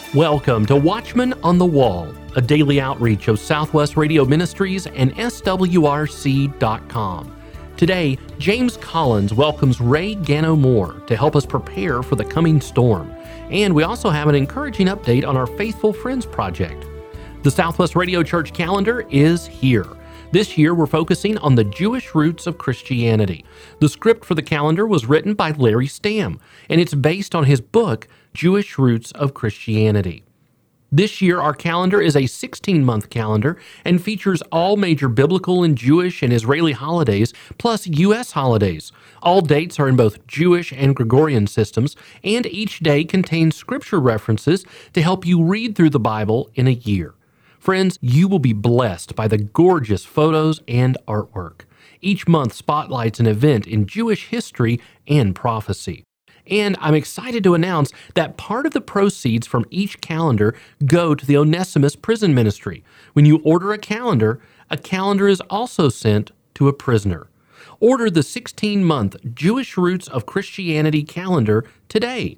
Welcome to Watchman on the Wall, a daily outreach of Southwest Radio Ministries and SWRC.com. Today, James Collins welcomes Ray Gano Moore to help us prepare for the coming storm. And we also have an encouraging update on our Faithful Friends Project. The Southwest Radio Church calendar is here. This year, we're focusing on the Jewish roots of Christianity. The script for the calendar was written by Larry Stamm, and it's based on his book, Jewish Roots of Christianity. This year, our calendar is a 16-month calendar and features all major biblical and Jewish and Israeli holidays, plus U.S. holidays. All dates are in both Jewish and Gregorian systems, and each day contains scripture references to help you read through the Bible in a year. Friends, you will be blessed by the gorgeous photos and artwork. Each month spotlights an event in Jewish history and prophecy. And I'm excited to announce that part of the proceeds from each calendar go to the Onesimus Prison Ministry. When you order a calendar is also sent to a prisoner. Order the 16-month Jewish Roots of Christianity calendar today.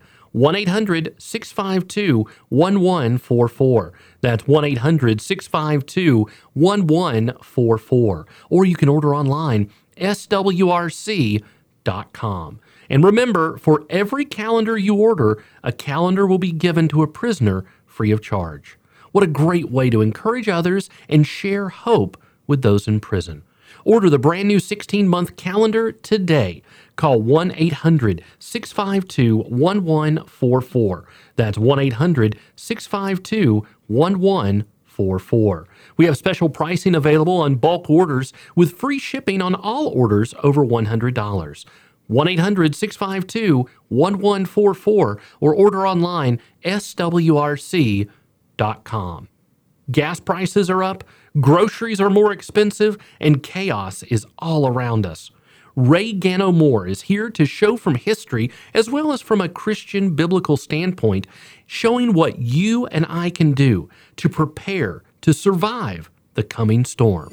1-800-652-1144. That's 1-800-652-1144. Or you can order online, swrc.com. And remember, for every calendar you order, a calendar will be given to a prisoner free of charge. What a great way to encourage others and share hope with those in prison. Order the brand new 16-month calendar today. Call 1-800-652-1144. That's 1-800-652-1144. We have special pricing available on bulk orders with free shipping on all orders over $100. 1-800-652-1144 or order online swrc.com. Gas prices are up, groceries are more expensive, and chaos is all around us. Ray Gano Moore is here to show from history, as well as from a Christian biblical standpoint, showing what you and I can do to prepare to survive the coming storm.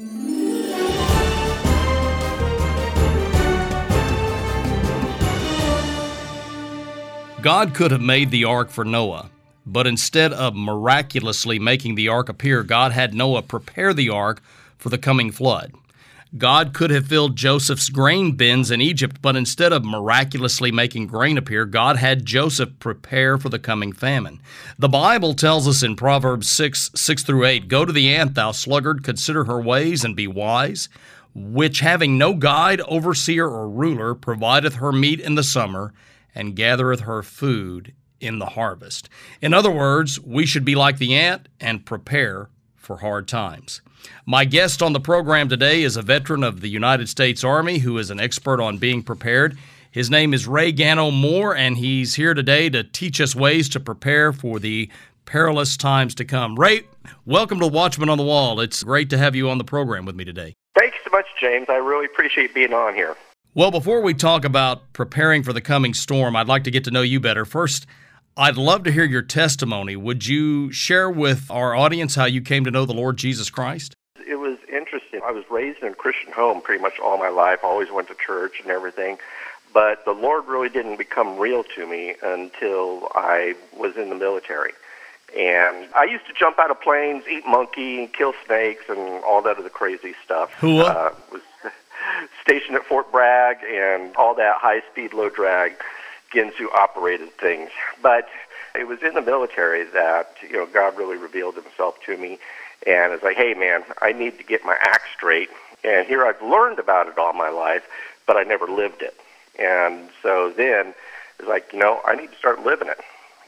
God could have made the ark for Noah, but instead of miraculously making the ark appear, God had Noah prepare the ark for the coming flood. God could have filled Joseph's grain bins in Egypt, but instead of miraculously making grain appear, God had Joseph prepare for the coming famine. The Bible tells us in Proverbs 6:6-8, "Go to the ant, thou sluggard, consider her ways and be wise, which having no guide, overseer, or ruler, provideth her meat in the summer, and gathereth her food in the harvest." In other words, we should be like the ant and prepare for hard times. My guest on the program today is a veteran of the United States Army who is an expert on being prepared. His name is Ray Gano Moore, and he's here today to teach us ways to prepare for the perilous times to come. Ray, welcome to Watchman on the Wall. It's great to have you on the program with me today. Thanks so much, James. I really appreciate being on here. Well, before we talk about preparing for the coming storm, I'd like to get to know you better. First, I'd love to hear your testimony. Would you share with our audience how you came to know the Lord Jesus Christ? It was interesting. I was raised in a Christian home pretty much all my life. Always went to church and everything. But the Lord really didn't become real to me until I was in the military. And I used to jump out of planes, eat monkey, kill snakes, and all that other crazy stuff. Was stationed at Fort Bragg and all that high-speed, low-drag Ginsu operated things. But it was in the military that, God really revealed himself to me. And it's like, hey, man, I need to get my act straight. And here I've learned about it all my life, but I never lived it. And so then it's like, I need to start living it.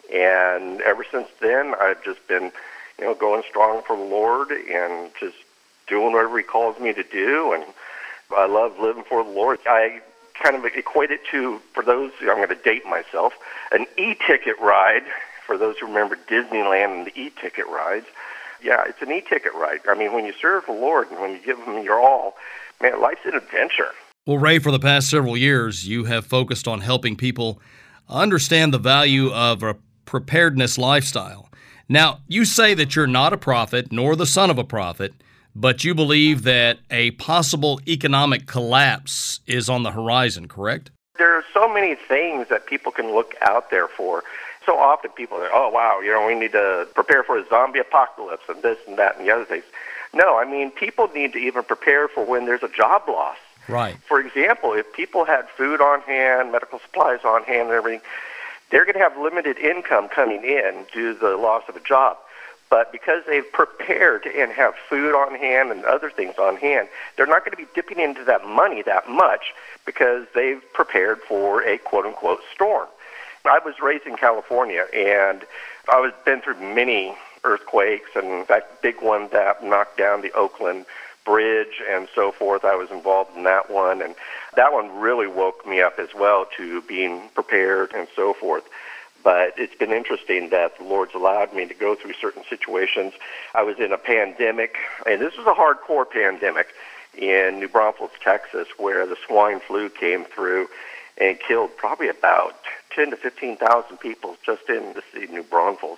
And ever since then, I've just been, going strong for the Lord and just doing whatever he calls me to do. And I love living for the Lord. I kind of equate it to, for those, I'm going to date myself, an e-ticket ride. For those who remember Disneyland and the e-ticket rides. Yeah, it's an e-ticket ride. I mean, when you serve the Lord and when you give him your all, man, life's an adventure. Well, Ray, for the past several years, you have focused on helping people understand the value of a preparedness lifestyle. Now, you say that you're not a prophet, nor the son of a prophet, but you believe that a possible economic collapse is on the horizon, correct? There are so many things that people can look out there for. So often people say, oh, wow, we need to prepare for a zombie apocalypse and this and that and the other things. No, I mean, people need to even prepare for when there's a job loss. Right. For example, if people had food on hand, medical supplies on hand and everything, they're going to have limited income coming in due to the loss of a job. But because they've prepared and have food on hand and other things on hand, they're not going to be dipping into that money that much because they've prepared for a quote-unquote storm. I was raised in California, and I was been through many earthquakes, and in fact, big one that knocked down the Oakland Bridge and so forth. I was involved in that one, and that one really woke me up as well to being prepared and so forth. But it's been interesting that the Lord's allowed me to go through certain situations. I was in a pandemic, and this was a hardcore pandemic in New Braunfels, Texas, where the swine flu came through and killed probably about 10 to 15,000 people just in the city of New Braunfels.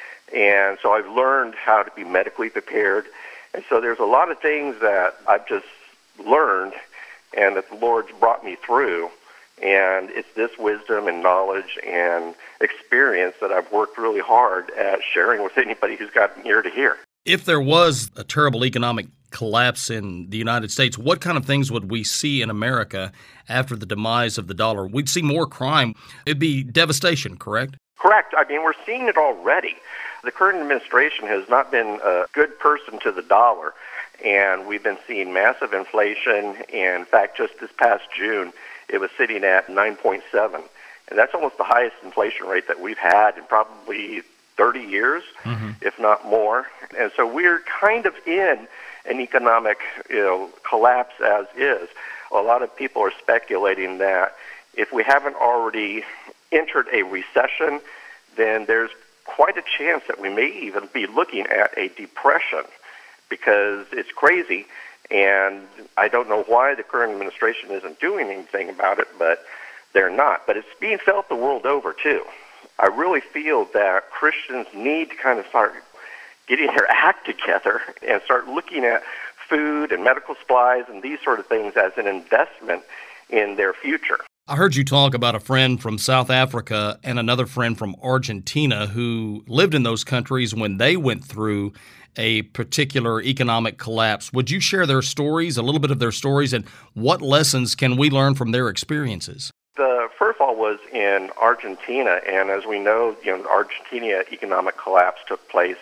And so I've learned how to be medically prepared. And so there's a lot of things that I've just learned and that the Lord's brought me through. And it's this wisdom and knowledge and experience that I've worked really hard at sharing with anybody who's got an ear to hear. If there was a terrible economic collapse in the United States, what kind of things would we see in America after the demise of the dollar? We'd see more crime. It'd be devastation, correct? Correct. I mean, we're seeing it already. The current administration has not been a good person to the dollar, and we've been seeing massive inflation. And in fact, just this past June, it was sitting at 9.7, and that's almost the highest inflation rate that we've had in probably 30 years, if not more. And so we're kind of in an economic, collapse as is. A lot of people are speculating that if we haven't already entered a recession, then there's quite a chance that we may even be looking at a depression, because it's crazy. And I don't know why the current administration isn't doing anything about it, but they're not. But it's being felt the world over, too. I really feel that Christians need to kind of start getting their act together and start looking at food and medical supplies and these sort of things as an investment in their future. I heard you talk about a friend from South Africa and another friend from Argentina who lived in those countries when they went through a particular economic collapse. Would you share their stories, a little bit of their stories, and what lessons can we learn from their experiences? The first of all was in Argentina, and as we know, the Argentina economic collapse took place,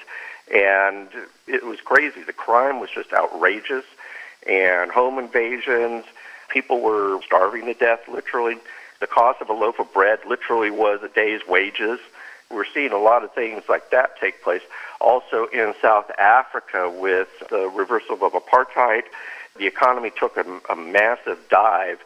and it was crazy. The crime was just outrageous, and home invasions. People were starving to death, literally. The cost of a loaf of bread literally was a day's wages. We're seeing a lot of things like that take place. Also in South Africa with the reversal of apartheid, the economy took a massive dive,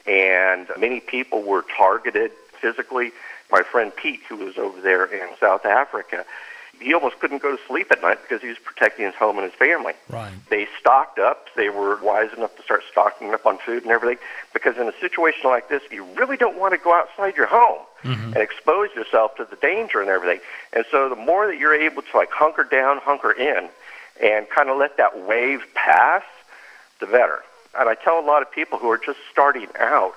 and many people were targeted physically. My friend Pete, who was over there in South Africa, he almost couldn't go to sleep at night because he was protecting his home and his family. Right. They stocked up. They were wise enough to start stocking up on food and everything, because in a situation like this, you really don't want to go outside your home and expose yourself to the danger and everything. And so the more that you're able to hunker down, hunker in, and kind of let that wave pass, the better. And I tell a lot of people who are just starting out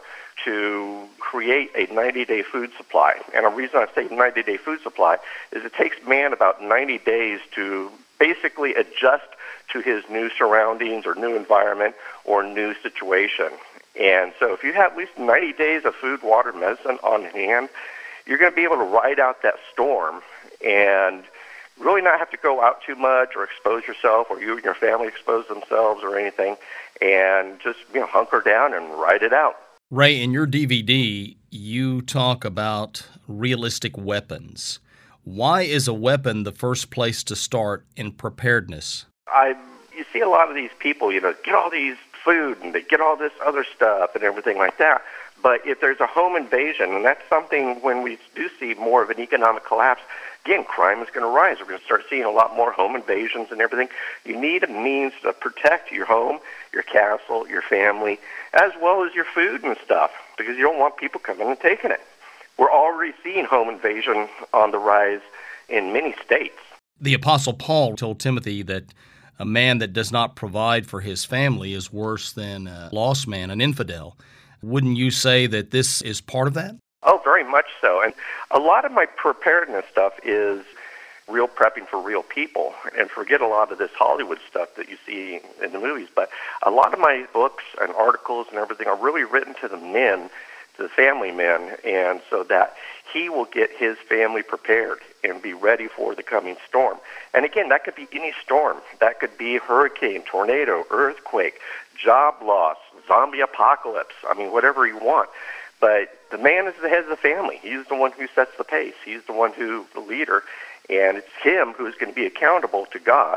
to create a 90-day food supply. And the reason I say 90-day food supply is it takes man about 90 days to basically adjust to his new surroundings or new environment or new situation. And so if you have at least 90 days of food, water, medicine on hand, you're going to be able to ride out that storm and really not have to go out too much or expose yourself, or you and your family expose themselves or anything, and just hunker down and ride it out. Ray, in your DVD, you talk about realistic weapons. Why is a weapon the first place to start in preparedness? You see a lot of these people, get all these food and they get all this other stuff and everything like that. But if there's a home invasion, and that's something when we do see more of an economic collapse, again, crime is going to rise. We're going to start seeing a lot more home invasions and everything. You need a means to protect your home, your castle, your family, as well as your food and stuff, because you don't want people coming and taking it. We're already seeing home invasion on the rise in many states. The Apostle Paul told Timothy that a man that does not provide for his family is worse than a lost man, an infidel. Wouldn't you say that this is part of that? Oh, very much so. And a lot of my preparedness stuff is real prepping for real people, and forget a lot of this Hollywood stuff that you see in the movies. But a lot of my books and articles and everything are really written to the men, to the family men, and so that he will get his family prepared and be ready for the coming storm. And again, that could be any storm. That could be hurricane, tornado, earthquake, job loss, zombie apocalypse. I mean, whatever you want. But the man is the head of the family. He's the one who sets the pace. He's the one who's the leader. And it's him who's going to be accountable to God.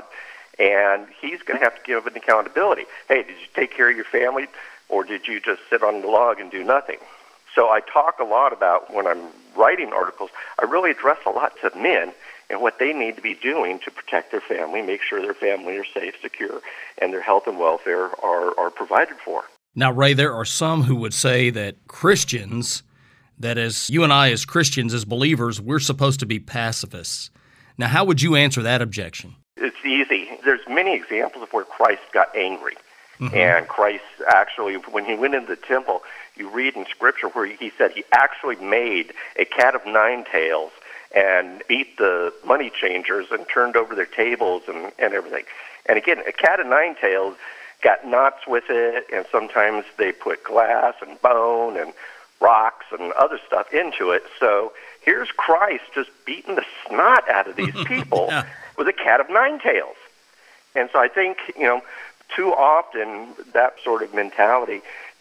And he's going to have to give an accountability. Hey, did you take care of your family, or did you just sit on the log and do nothing? So I talk a lot about, when I'm writing articles, I really address a lot to men and what they need to be doing to protect their family, make sure their family are safe, secure, and their health and welfare are provided for. Now, Ray, there are some who would say that Christians, that as you and I as Christians, as believers, we're supposed to be pacifists. Now, how would you answer that objection? It's easy. There's many examples of where Christ got angry. Mm-hmm. And Christ actually, when he went into the temple, you read in Scripture where he said he actually made a cat of nine tails and beat the money changers and turned over their tables and everything. And again, a cat of nine tails got knots with it, and sometimes they put glass and bone and rocks and other stuff into it. So here's Christ just beating the snot out of these people yeah. with a cat of nine tails. And so I think, too often that sort of mentality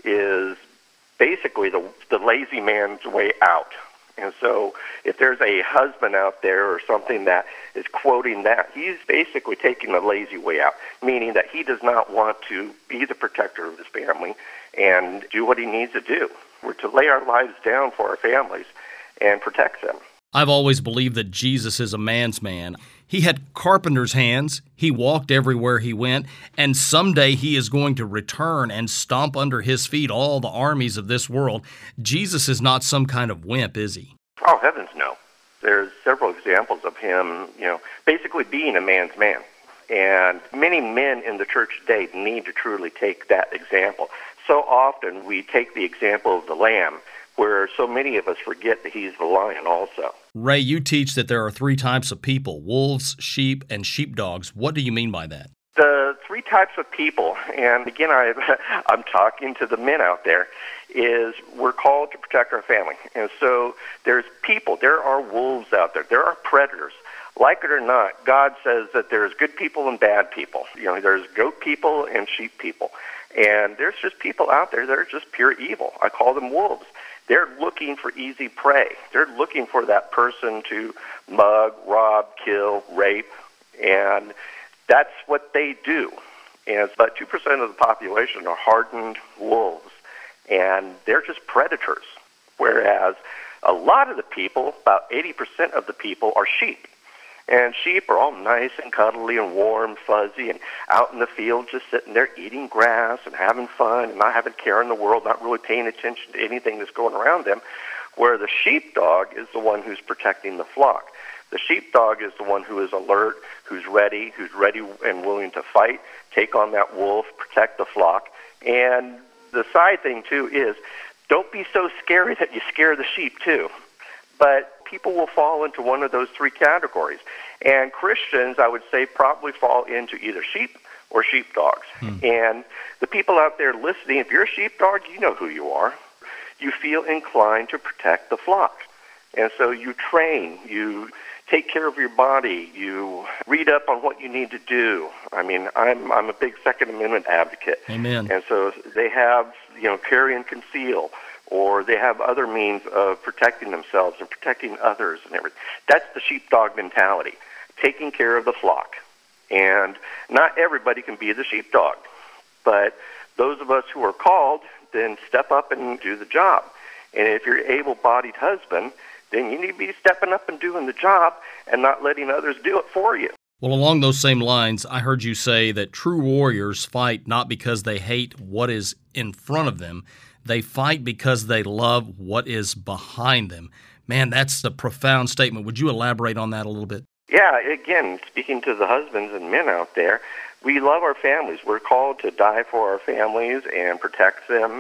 is basically the lazy man's way out. And so if there's a husband out there or something that is quoting that, he's basically taking the lazy way out, meaning that he does not want to be the protector of his family and do what he needs to do. We're to lay our lives down for our families and protect them. I've always believed that Jesus is a man's man. He had carpenter's hands, he walked everywhere he went, and someday he is going to return and stomp under his feet all the armies of this world. Jesus is not some kind of wimp, is he? Oh, heavens no. There's several examples of him, basically being a man's man. And many men in the church today need to truly take that example. So often we take the example of the lamb, where so many of us forget that he's the lion also. Ray, you teach that there are three types of people: wolves, sheep, and sheepdogs. What do you mean by that? The three types of people, and again, I'm talking to the men out there, is we're called to protect our family. And so there's people, there are wolves out there, there are predators. Like it or not, God says that there's good people and bad people. There's goat people and sheep people. And there's just people out there that are just pure evil. I call them wolves. They're looking for easy prey. They're looking for that person to mug, rob, kill, rape, and that's what they do. And about 2% of the population are hardened wolves, and they're just predators, whereas a lot of the people, about 80% of the people, are sheep. And sheep are all nice and cuddly and warm, fuzzy, and out in the field just sitting there eating grass and having fun and not having care in the world, not really paying attention to anything that's going around them, where the sheepdog is the one who's protecting the flock. The sheepdog is the one who is alert, who's ready and willing to fight, take on that wolf, protect the flock. And the side thing, too, is don't be so scary that you scare the sheep, too. But people will fall into one of those three categories. And Christians, I would say, probably fall into either sheep or sheepdogs. And the people out there listening, if you're a sheepdog, you know who you are. You feel inclined to protect the flock. And so you train, you take care of your body, you read up on what you need to do. I mean, I'm a big Second Amendment advocate. Amen. And so they have, carry and conceal, or they have other means of protecting themselves and protecting others and everything. That's the sheepdog mentality, taking care of the flock. And not everybody can be the sheepdog, but those of us who are called then step up and do the job. And if you're an able-bodied husband, then you need to be stepping up and doing the job and not letting others do it for you. Well, along those same lines, I heard you say that true warriors fight not because they hate what is in front of them. They fight because they love what is behind them. Man, that's a profound statement. Would you elaborate on that a little bit? Yeah, again, speaking to the husbands and men out there, we love our families. We're called to die for our families and protect them.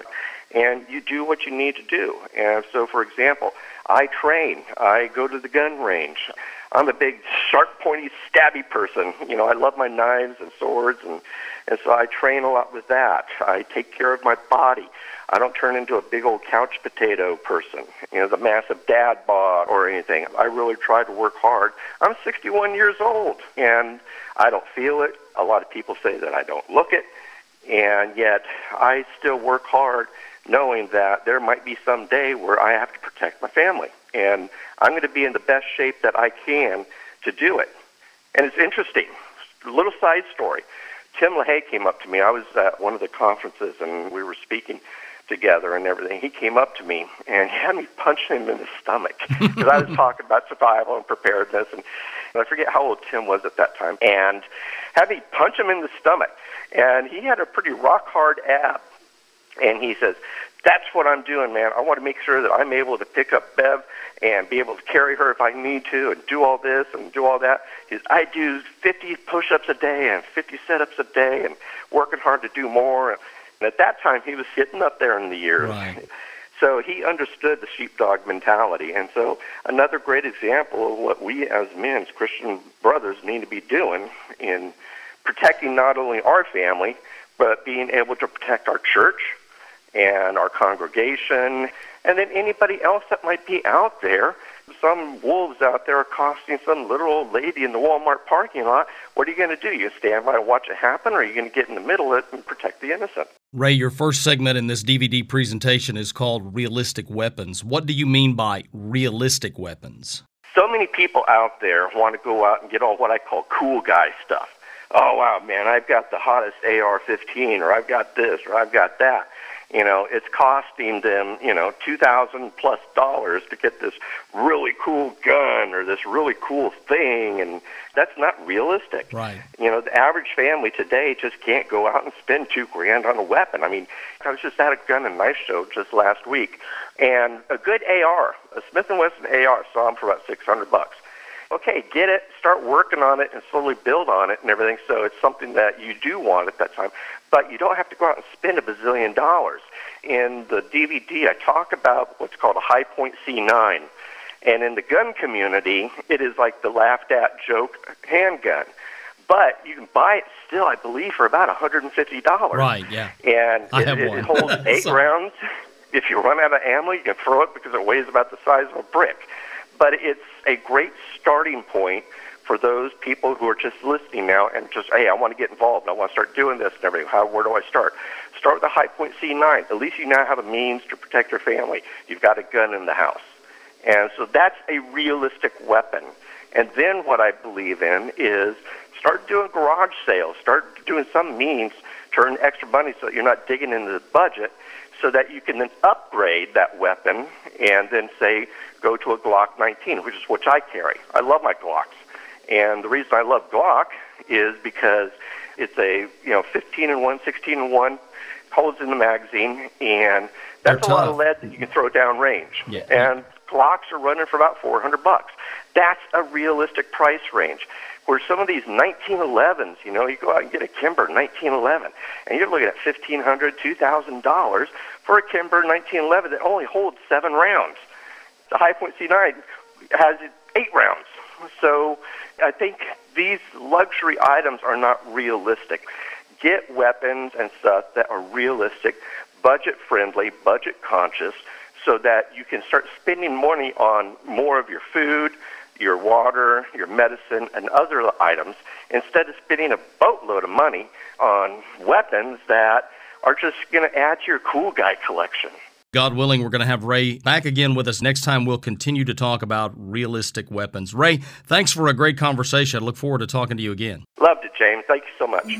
and you do what you need to do. And so, for example, I train. I go to the gun range. I'm a big, sharp, pointy, stabby person. I love my knives and swords, and so I train a lot with that. I take care of my body. I don't turn into a big old couch potato person, the massive dad bod or anything. I really try to work hard. I'm 61 years old, and I don't feel it. A lot of people say that I don't look it, and yet I still work hard knowing that there might be some day where I have to protect my family, and I'm going to be in the best shape that I can to do it. And it's interesting. A little side story. Tim LaHaye came up to me. I was at one of the conferences, and we were speaking together and everything. He came up to me, and he had me punch him in the stomach because I was talking about survival and preparedness, and I forget how old Tim was at that time, and had me punch him in the stomach. And he had a pretty rock-hard ab, and he says, "That's what I'm doing, man. I want to make sure that I'm able to pick up Bev and be able to carry her if I need to and do all this and do all that." He says, "I do 50 push-ups a day and 50 sit-ups a day and working hard to do more." And at that time, he was getting up there in the years. Right. So he understood the sheepdog mentality. And so another great example of what we as men, as Christian brothers, need to be doing in protecting not only our family, but being able to protect our church and our congregation, and then anybody else that might be out there. Some wolves out there accosting some little old lady in the Walmart parking lot. What are you going to do? You stand by and watch it happen, or are you going to get in the middle of it and protect the innocent? Ray, your first segment in this DVD presentation is called Realistic Weapons. What do you mean by realistic weapons? So many people out there want to go out and get all what I call cool guy stuff. Oh, wow, man, I've got the hottest AR-15, or I've got this, or I've got that. It's costing them, $2,000+ to get this really cool gun or this really cool thing, and that's not realistic. Right. The average family today just can't go out and spend $2,000 on a weapon. I mean, I was just at a gun and knife show just last week, and a good AR, a Smith & Wesson AR, saw them for about $600. Okay, get it, start working on it, and slowly build on it and everything, so it's something that you do want at that time. But you don't have to go out and spend $1 bazillion. In the DVD, I talk about what's called a Hi-Point C9. And in the gun community, it is like the laughed-at joke handgun. But you can buy it still, I believe, for about $150. Right, yeah. And it holds 8 rounds. If you run out of ammo, you can throw it because it weighs about the size of a brick. But it's a great starting point for those people who are just listening now and just, hey, I want to get involved. I want to start doing this and everything. Where do I start? Start with the Hi-Point C9. At least you now have a means to protect your family. You've got a gun in the house. And so that's a realistic weapon. And then what I believe in is start doing garage sales. Start doing some means to earn extra money so that you're not digging into the budget, so that you can then upgrade that weapon and then, say, go to a Glock 19, which I carry. I love my Glocks. And the reason I love Glock is because it's a 15-in-1, 16-in-1, holds in the magazine, and that's a lot of lead that you can throw down range. Yeah. And Glocks are running for about $400. That's a realistic price range. Where some of these 1911s, you go out and get a Kimber 1911, and you're looking at $1,500, $2,000 for a Kimber 1911 that only holds 7 rounds. The Hi-Point C9 has 8 rounds. So I think these luxury items are not realistic. Get weapons and stuff that are realistic, budget-friendly, budget-conscious, so that you can start spending money on more of your food, your water, your medicine, and other items, instead of spending a boatload of money on weapons that are just going to add to your cool guy collection. God willing, we're going to have Ray back again with us. Next time, we'll continue to talk about realistic weapons. Ray, thanks for a great conversation. I look forward to talking to you again. Loved it, James. Thank you so much.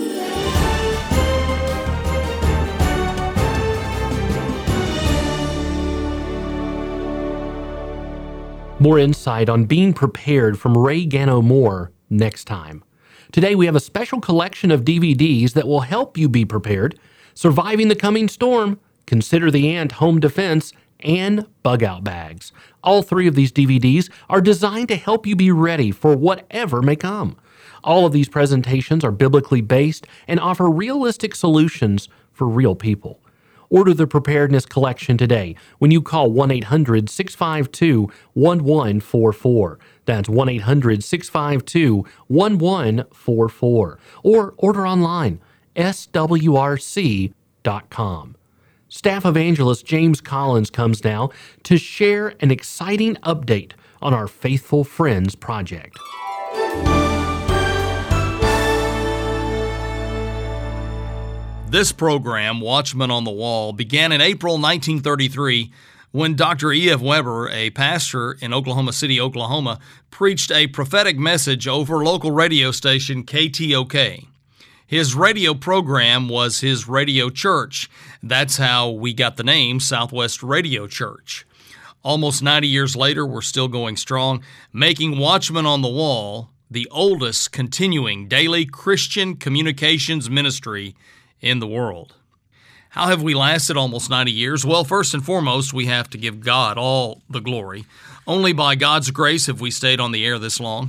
More insight on being prepared from Ray Gano Moore next time. Today we have a special collection of DVDs that will help you be prepared, Surviving the Coming Storm, Consider the Ant Home Defense, and Bug Out Bags. All 3 of these DVDs are designed to help you be ready for whatever may come. All of these presentations are biblically based and offer realistic solutions for real people. Order the Preparedness Collection today when you call 1-800-652-1144. That's 1-800-652-1144. Or order online, swrc.com. Staff Evangelist James Collins comes now to share an exciting update on our Faithful Friends project. This program, Watchman on the Wall, began in April 1933 when Dr. E.F. Weber, a pastor in Oklahoma City, Oklahoma, preached a prophetic message over local radio station KTOK. His radio program was his radio church. That's how we got the name Southwest Radio Church. Almost 90 years later, we're still going strong, making Watchman on the Wall the oldest continuing daily Christian communications ministry in the world. How have we lasted almost 90 years? Well, first and foremost, we have to give God all the glory. Only by God's grace have we stayed on the air this long.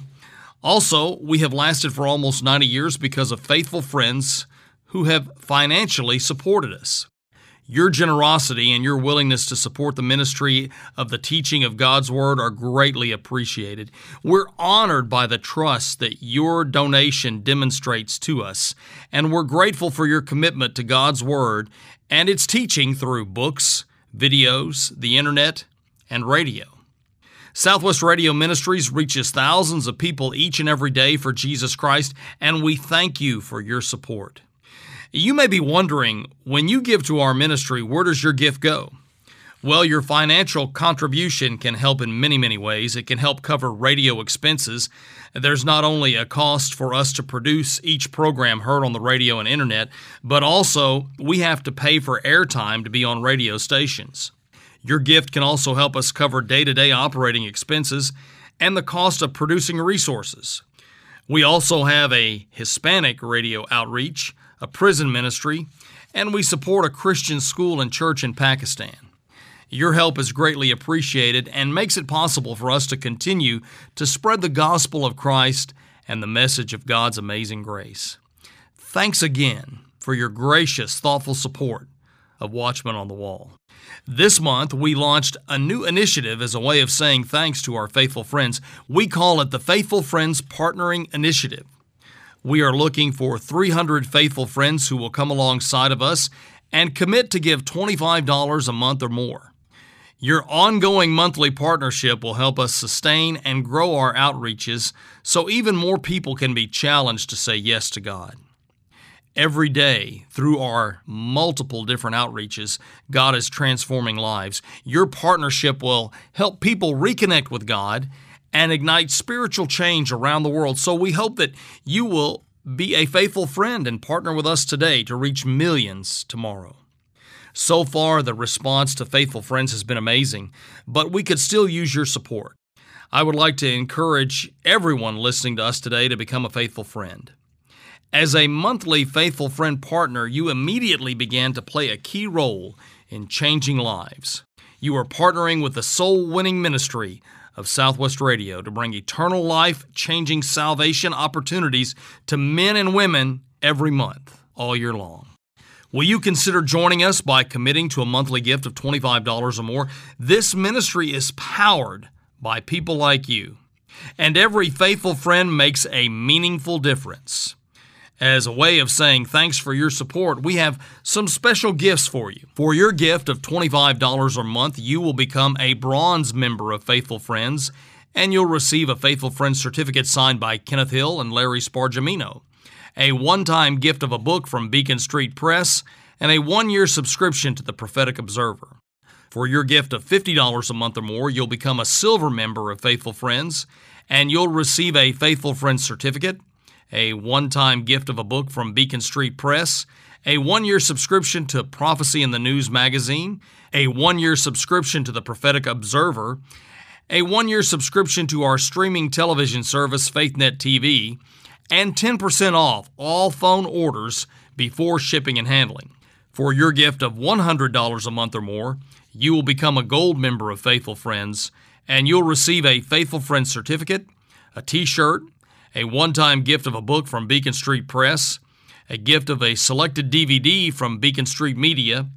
Also, we have lasted for almost 90 years because of faithful friends who have financially supported us. Your generosity and your willingness to support the ministry of the teaching of God's Word are greatly appreciated. We're honored by the trust that your donation demonstrates to us, and we're grateful for your commitment to God's Word and its teaching through books, videos, the internet, and radio. Southwest Radio Ministries reaches thousands of people each and every day for Jesus Christ, and we thank you for your support. You may be wondering, when you give to our ministry, where does your gift go? Well, your financial contribution can help in many, many ways. It can help cover radio expenses. There's not only a cost for us to produce each program heard on the radio and internet, but also we have to pay for airtime to be on radio stations. Your gift can also help us cover day-to-day operating expenses and the cost of producing resources. We also have a Hispanic radio outreach, a prison ministry, and we support a Christian school and church in Pakistan. Your help is greatly appreciated and makes it possible for us to continue to spread the gospel of Christ and the message of God's amazing grace. Thanks again for your gracious, thoughtful support of Watchmen on the Wall. This month, we launched a new initiative as a way of saying thanks to our faithful friends. We call it the Faithful Friends Partnering Initiative. We are looking for 300 faithful friends who will come alongside of us and commit to give $25 a month or more. Your ongoing monthly partnership will help us sustain and grow our outreaches so even more people can be challenged to say yes to God. Every day, through our multiple different outreaches, God is transforming lives. Your partnership will help people reconnect with God and ignite spiritual change around the world. So we hope that you will be a faithful friend and partner with us today to reach millions tomorrow. So far, the response to Faithful Friends has been amazing, but we could still use your support. I would like to encourage everyone listening to us today to become a faithful friend. As a monthly Faithful Friend partner, you immediately began to play a key role in changing lives. You are partnering with the soul-winning ministry of Southwest Radio to bring eternal life-changing salvation opportunities to men and women every month, all year long. Will you consider joining us by committing to a monthly gift of $25 or more? This ministry is powered by people like you, and every faithful friend makes a meaningful difference. As a way of saying thanks for your support, we have some special gifts for you. For your gift of $25 a month, you will become a bronze member of Faithful Friends, and you'll receive a Faithful Friends certificate signed by Kenneth Hill and Larry Spargimino, a one-time gift of a book from Beacon Street Press, and a one-year subscription to the Prophetic Observer. For your gift of $50 a month or more, you'll become a silver member of Faithful Friends, and you'll receive a Faithful Friends certificate, a one-time gift of a book from Beacon Street Press, a one-year subscription to Prophecy in the News magazine, a one-year subscription to the Prophetic Observer, a one-year subscription to our streaming television service, FaithNet TV, and 10% off all phone orders before shipping and handling. For your gift of $100 a month or more, you will become a gold member of Faithful Friends, and you'll receive a Faithful Friends certificate, a t-shirt, a one-time gift of a book from Beacon Street Press, a gift of a selected DVD from Beacon Street Media,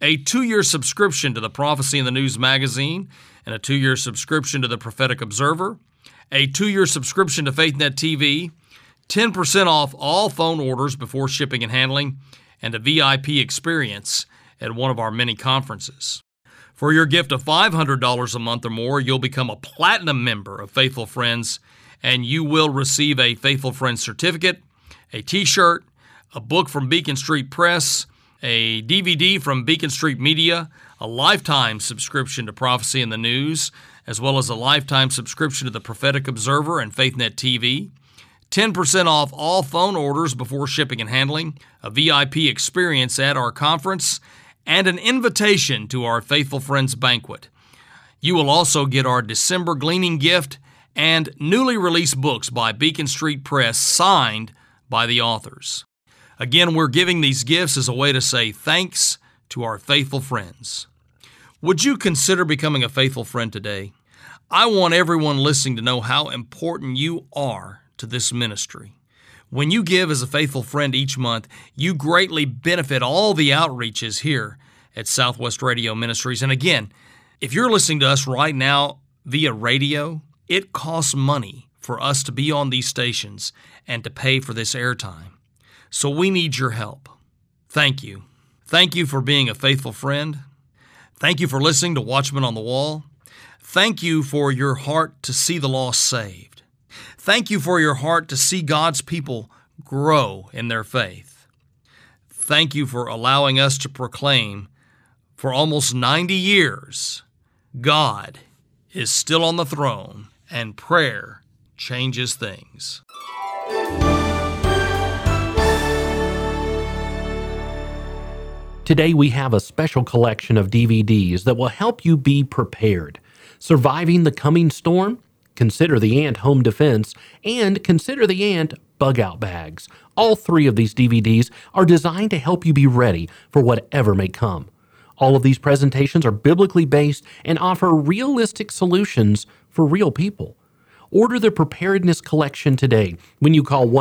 a 2-year subscription to the Prophecy in the News magazine, and a 2-year subscription to the Prophetic Observer, a 2-year subscription to FaithNet TV, 10% off all phone orders before shipping and handling, and a VIP experience at one of our many conferences. For your gift of $500 a month or more, you'll become a platinum member of Faithful Friends, and you will receive a Faithful Friends certificate, a t-shirt, a book from Beacon Street Press, a DVD from Beacon Street Media, a lifetime subscription to Prophecy in the News, as well as a lifetime subscription to the Prophetic Observer and FaithNet TV, 10% off all phone orders before shipping and handling, a VIP experience at our conference, and an invitation to our Faithful Friends banquet. You will also get our December Gleaning gift and newly released books by Beacon Street Press signed by the authors. Again, we're giving these gifts as a way to say thanks to our faithful friends. Would you consider becoming a faithful friend today? I want everyone listening to know how important you are to this ministry. When you give as a faithful friend each month, you greatly benefit all the outreaches here at Southwest Radio Ministries. And again, if you're listening to us right now via radio, it costs money for us to be on these stations and to pay for this airtime. So we need your help. Thank you. Thank you for being a faithful friend. Thank you for listening to Watchmen on the Wall. Thank you for your heart to see the lost saved. Thank you for your heart to see God's people grow in their faith. Thank you for allowing us to proclaim for almost 90 years, God is still on the throne and prayer changes things. Today we have a special collection of DVDs that will help you be prepared. Surviving the Coming Storm, Consider the Ant Home Defense, and Consider the Ant Bug-Out Bags. All 3 of these DVDs are designed to help you be ready for whatever may come. All of these presentations are biblically based and offer realistic solutions for real people. Order the Preparedness Collection today when you call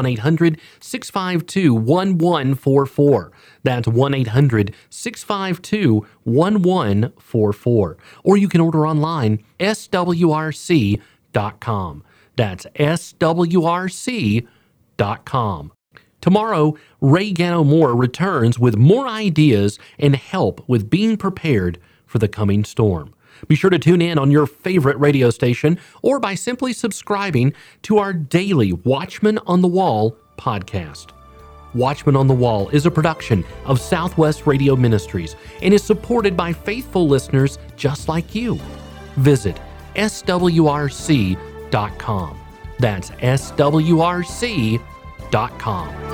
1-800-652-1144. That's 1-800-652-1144. Or you can order online, swrc.com. That's swrc.com. Tomorrow, Ray Gano Moore returns with more ideas and help with being prepared for the coming storm. Be sure to tune in on your favorite radio station or by simply subscribing to our daily Watchmen on the Wall podcast. Watchmen on the Wall is a production of Southwest Radio Ministries and is supported by faithful listeners just like you. Visit swrc.com. That's swrc.com.